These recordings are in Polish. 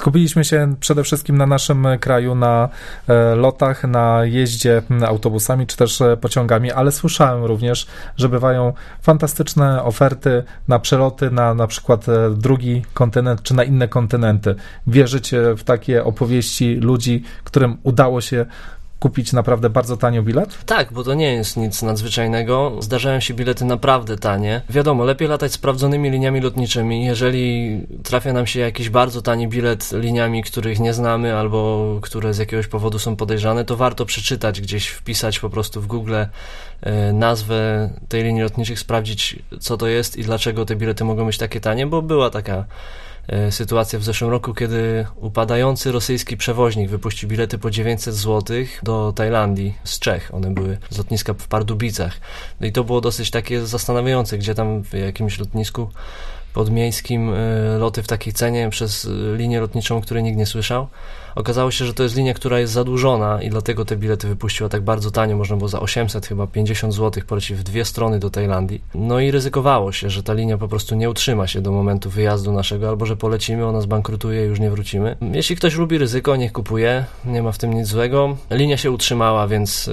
Skupiliśmy się przede wszystkim na naszym kraju, na lotach, na jeździe autobusami czy też pociągami, ale słyszałem również, że bywają fantastyczne oferty na przeloty na przykład drugi kontynent czy na inne kontynenty. Wierzycie w takie opowieści ludzi, którym udało się kupić naprawdę bardzo tanio bilet? Tak, bo to nie jest nic nadzwyczajnego. Zdarzają się bilety naprawdę tanie. Wiadomo, lepiej latać sprawdzonymi liniami lotniczymi. Jeżeli trafia nam się jakiś bardzo tani bilet liniami, których nie znamy albo które z jakiegoś powodu są podejrzane, to warto przeczytać, gdzieś wpisać po prostu w Google nazwę tej linii lotniczych, sprawdzić co to jest i dlaczego te bilety mogą być takie tanie, bo była taka sytuacja w zeszłym roku, kiedy upadający rosyjski przewoźnik wypuścił bilety po 900 zł do Tajlandii z Czech. One były z lotniska w Pardubicach. No i to było dosyć takie zastanawiające, gdzie tam w jakimś lotnisku podmiejskim loty w takiej cenie przez linię lotniczą, o której nikt nie słyszał. Okazało się, że to jest linia, która jest zadłużona i dlatego te bilety wypuściła tak bardzo tanio. Można było za 800, chyba 50 zł polecieć w dwie strony do Tajlandii. No i ryzykowało się, że ta linia po prostu nie utrzyma się do momentu wyjazdu naszego, albo że polecimy, ona zbankrutuje i już nie wrócimy. Jeśli ktoś lubi ryzyko, niech kupuje, nie ma w tym nic złego. Linia się utrzymała, więc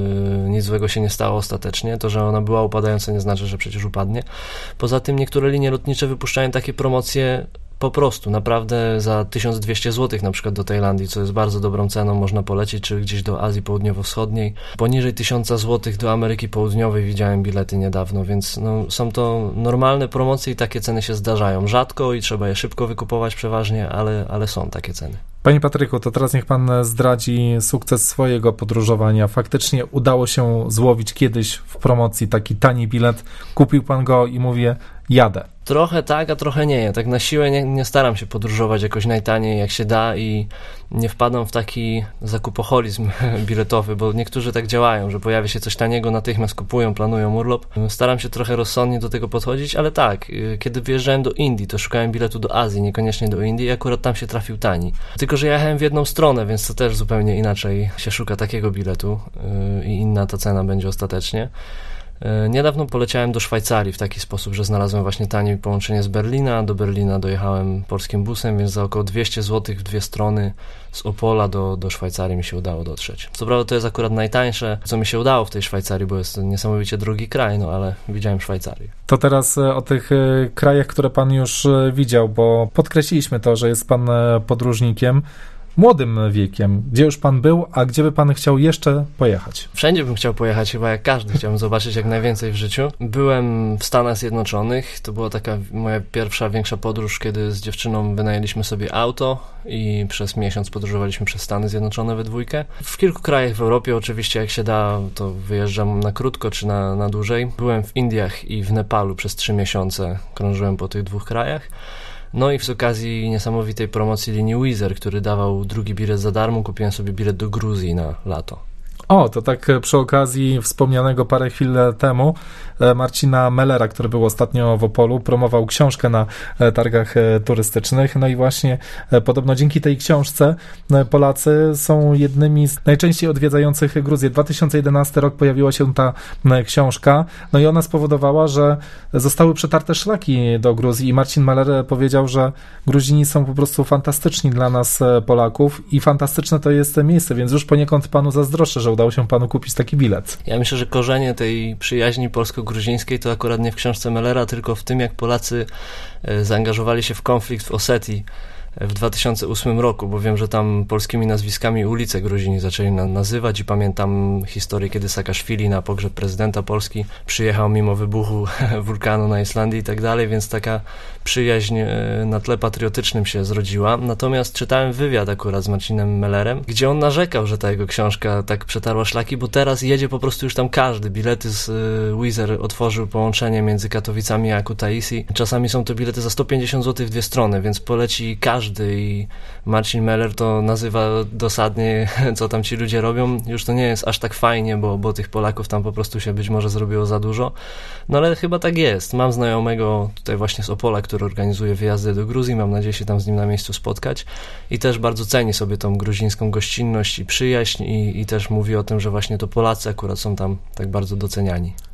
nic złego się nie stało ostatecznie. To, że ona była upadająca, nie znaczy, że przecież upadnie. Poza tym niektóre linie lotnicze wypuszczają takie promocje po prostu, naprawdę za 1200 zł na przykład do Tajlandii, co jest bardzo dobrą ceną, można polecieć, czy gdzieś do Azji Południowo-Wschodniej. Poniżej 1000 zł do Ameryki Południowej widziałem bilety niedawno, więc no, są to normalne promocje i takie ceny się zdarzają. Rzadko i trzeba je szybko wykupować przeważnie, ale są takie ceny. Panie Patryku, to teraz niech pan zdradzi sukces swojego podróżowania. Faktycznie udało się złowić kiedyś w promocji taki tani bilet, kupił pan go i mówię, jadę. Trochę tak, a trochę nie. Tak na siłę nie staram się podróżować jakoś najtaniej jak się da i nie wpadam w taki zakupoholizm biletowy, bo niektórzy tak działają, że pojawia się coś taniego, natychmiast kupują, planują urlop. Staram się trochę rozsądnie do tego podchodzić, ale tak, kiedy wyjeżdżałem do Indii, to szukałem biletu do Azji, niekoniecznie do Indii i akurat tam się trafił tani. Tylko że jechałem w jedną stronę, więc to też zupełnie inaczej się szuka takiego biletu i inna ta cena będzie ostatecznie. Niedawno poleciałem do Szwajcarii w taki sposób, że znalazłem właśnie tanie połączenie z Berlina. Do Berlina dojechałem polskim busem, więc za około 200 zł w dwie strony z Opola do Szwajcarii mi się udało dotrzeć. Co prawda to jest akurat najtańsze, co mi się udało w tej Szwajcarii, bo jest to niesamowicie drogi kraj, no ale widziałem Szwajcarię. To teraz o tych krajach, które pan już widział, bo podkreśliliśmy to, że jest pan podróżnikiem młodym wiekiem. Gdzie już pan był, a gdzie by pan chciał jeszcze pojechać? Wszędzie bym chciał pojechać, chyba jak każdy. Chciałbym zobaczyć jak najwięcej w życiu. Byłem w Stanach Zjednoczonych. To była taka moja pierwsza, większa podróż, kiedy z dziewczyną wynajęliśmy sobie auto i przez miesiąc podróżowaliśmy przez Stany Zjednoczone we dwójkę. W kilku krajach w Europie oczywiście, jak się da, to wyjeżdżam na krótko czy na dłużej. Byłem w Indiach i w Nepalu przez 3 miesiące. Krążyłem po tych dwóch krajach. No i z okazji niesamowitej promocji linii Wizz Air, który dawał drugi bilet za darmo, kupiłem sobie bilet do Gruzji na lato. O, to tak przy okazji wspomnianego parę chwil temu Marcina Mellera, który był ostatnio w Opolu, promował książkę na targach turystycznych. No i właśnie podobno dzięki tej książce Polacy są jednymi z najczęściej odwiedzających Gruzję. 2011 rok pojawiła się ta książka, no i ona spowodowała, że zostały przetarte szlaki do Gruzji i Marcin Meller powiedział, że Gruzini są po prostu fantastyczni dla nas Polaków i fantastyczne to jest miejsce, więc już poniekąd panu zazdroszczę, że udało się panu kupić taki bilet. Ja myślę, że korzenie tej przyjaźni polsko-gruzińskiej to akurat nie w książce Mellera, tylko w tym, jak Polacy zaangażowali się w konflikt w Osetii w 2008 roku, bo wiem, że tam polskimi nazwiskami ulice Gruzini zaczęli nazywać i pamiętam historię, kiedy Saakaszwili na pogrzeb prezydenta Polski przyjechał mimo wybuchu wulkanu na Islandii i tak dalej, więc taka przyjaźń na tle patriotycznym się zrodziła. Natomiast czytałem wywiad akurat z Marcinem Mellerem, gdzie on narzekał, że ta jego książka tak przetarła szlaki, bo teraz jedzie po prostu już tam każdy. Bilety z Wizz Air otworzył połączenie między Katowicami a Kutaisi. Czasami są to bilety za 150 zł w dwie strony, więc poleci każdy i Marcin Meller to nazywa dosadnie, co tam ci ludzie robią. Już to nie jest aż tak fajnie, bo tych Polaków tam po prostu się być może zrobiło za dużo. No ale chyba tak jest. Mam znajomego tutaj właśnie z Opola, który organizuje wyjazdy do Gruzji. Mam nadzieję się tam z nim na miejscu spotkać i też bardzo ceni sobie tą gruzińską gościnność i przyjaźń i też mówi o tym, że właśnie to Polacy akurat są tam tak bardzo doceniani.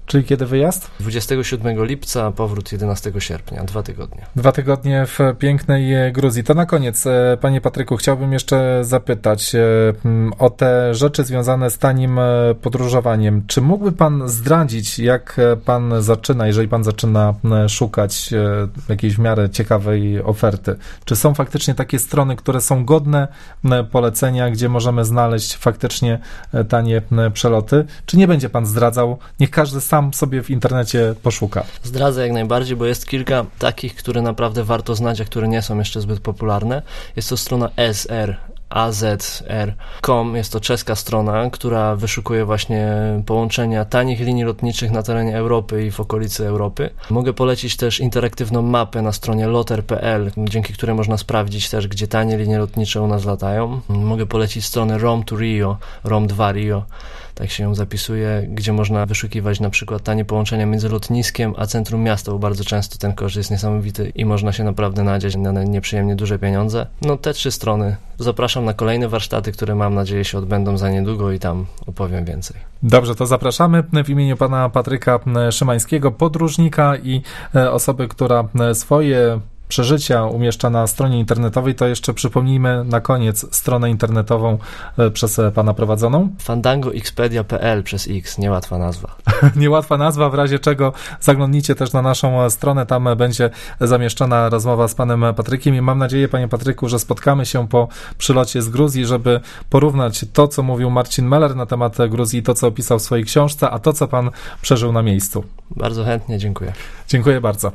Czyli kiedy wyjazd? 27 lipca, powrót 11 sierpnia, 2 tygodnie. 2 tygodnie w pięknej Gruzji. To na koniec, panie Patryku, chciałbym jeszcze zapytać o te rzeczy związane z tanim podróżowaniem. Czy mógłby pan zdradzić, jak pan zaczyna, jeżeli pan zaczyna szukać jakiejś w miarę ciekawej oferty? Czy są faktycznie takie strony, które są godne polecenia, gdzie możemy znaleźć faktycznie tanie przeloty? Czy nie będzie pan zdradzał? Niech każdy sam sobie w internecie poszuka. Zdradzę jak najbardziej, bo jest kilka takich, które naprawdę warto znać, a które nie są jeszcze zbyt popularne. Jest to strona azr.com, jest to czeska strona, która wyszukuje właśnie połączenia tanich linii lotniczych na terenie Europy i w okolicy Europy. Mogę polecić też interaktywną mapę na stronie loter.pl, dzięki której można sprawdzić też, gdzie tanie linie lotnicze u nas latają. Mogę polecić stronę Rome to Rio, Rome 2 Rio, tak się ją zapisuje, gdzie można wyszukiwać na przykład tanie połączenia między lotniskiem a centrum miasta, bo bardzo często ten koszt jest niesamowity i można się naprawdę nadziać na nieprzyjemnie duże pieniądze. No te 3 strony. Zapraszam na kolejne warsztaty, które mam nadzieję się odbędą za niedługo i tam opowiem więcej. Dobrze, to zapraszamy w imieniu pana Patryka Szymańskiego, podróżnika i osoby, która swoje przeżycia umieszcza na stronie internetowej. To jeszcze przypomnijmy na koniec stronę internetową przez pana prowadzoną. fandangoexpedia.pl przez X, niełatwa nazwa. Niełatwa nazwa, w razie czego zaglądnijcie też na naszą stronę, tam będzie zamieszczona rozmowa z panem Patrykiem i mam nadzieję, panie Patryku, że spotkamy się po przylocie z Gruzji, żeby porównać to, co mówił Marcin Meller na temat Gruzji, to, co opisał w swojej książce, a to, co pan przeżył na miejscu. Bardzo chętnie, dziękuję. Dziękuję bardzo.